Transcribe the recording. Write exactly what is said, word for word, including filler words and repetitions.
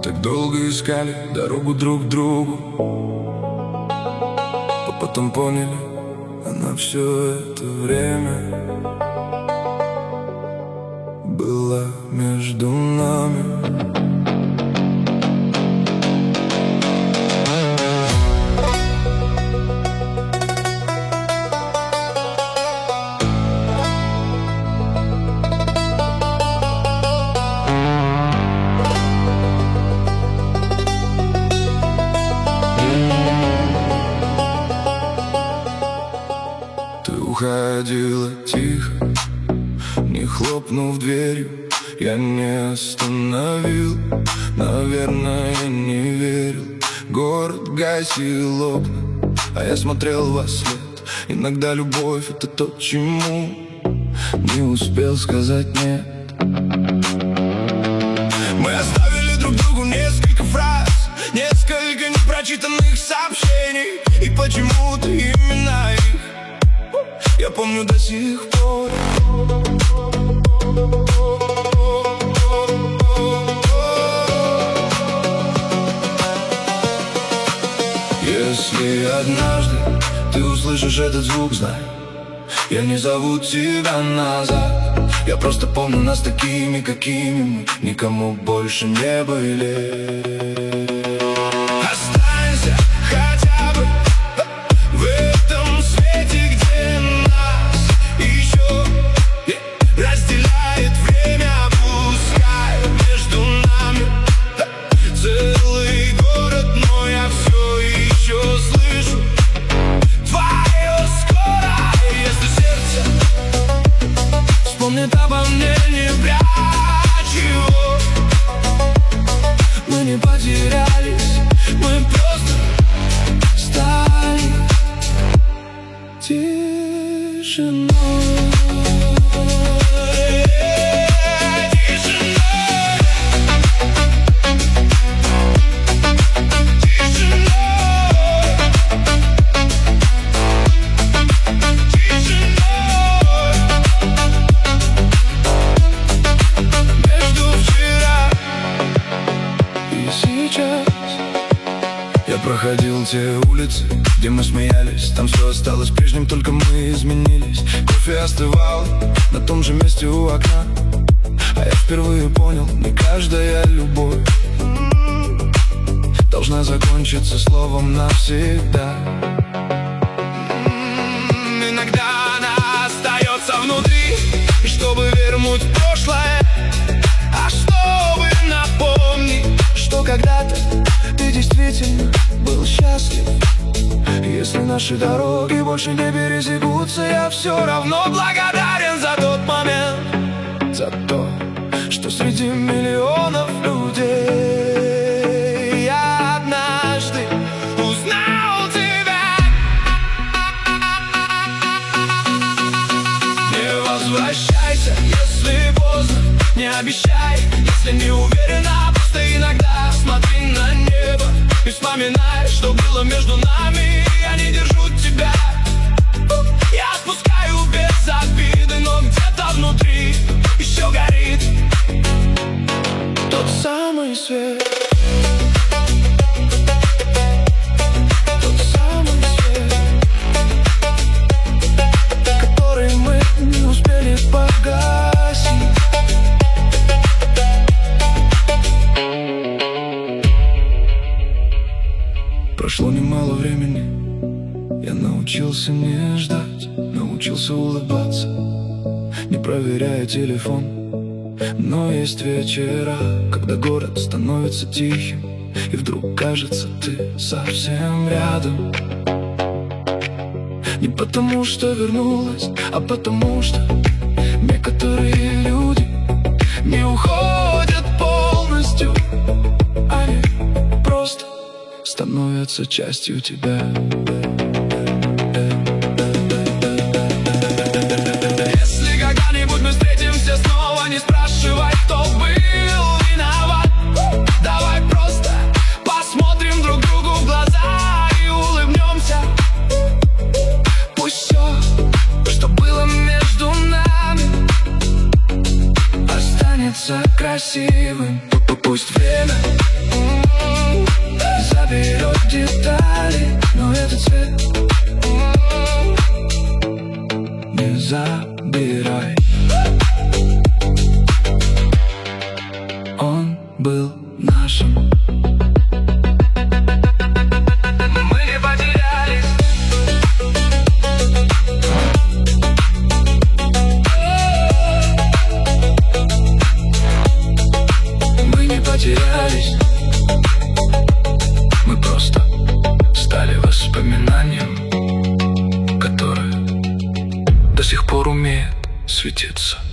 так долго искали дорогу друг к другу, а потом поняли, она все это время была между нами. Уходила тихо, не хлопнув дверью. Я не остановил, наверное, не верил. Город гасил окна, а я смотрел во след. Иногда любовь — это то, чему не успел сказать нет. Мы оставили друг другу несколько фраз, несколько непрочитанных сообщений, и почему-то именно их я помню до сих пор. Если однажды ты услышишь этот звук, знай, я не зову тебя назад. Я просто помню нас такими, какими мы никому больше не были. Останься хотя бы в этом свете, где нас еще разделяет время. Пускай между нами целый город, но я все еще слышу твое скоро. Если сердце вспомнит обо мне, не прячь его. Мы не потерялись, мы просто стали тишиной. Я проходил те улицы, где мы смеялись. Там все осталось прежним, только мы изменились. Кофе остывал на том же месте у окна, а я впервые понял, не каждая любовь должна закончиться словом навсегда. Иногда она остается внутри, и чтобы вернуть прошлое, а чтобы напомнить, что когда-то ты действительно был счастлив. Если наши дороги больше не пересекутся, я все равно благодарен за тот момент, за то, что среди миллионов людей я однажды узнал тебя. Не возвращайся, если поздно, не обещай, если не уверена. Просто иногда смотри на небо и вспоминай, что было между нами. Я не держу тебя, я отпускаю без обиды, но где-то внутри еще горит тот самый свет. Тот самый свет, который мы не успели погасить. Прошло немало времени, я научился не ждать, научился улыбаться, не проверяя телефон. Но есть вечера, когда город становится тихим, и вдруг кажется, ты совсем рядом. Не потому что вернулась, а потому что некоторые люди не уходят полностью, они просто становятся частью тебя. Если когда-нибудь мы встретимся снова, не спрашивай, кто был виноват. Давай просто посмотрим друг другу в глаза и улыбнемся. Пусть все, что было между нами, останется красивым. Пусть время берет детали, но этот цвет не забирай. Он был нашим. Мы не потерялись. Мы не потерялись. Мы просто стали воспоминанием, которое до сих пор умеет светиться.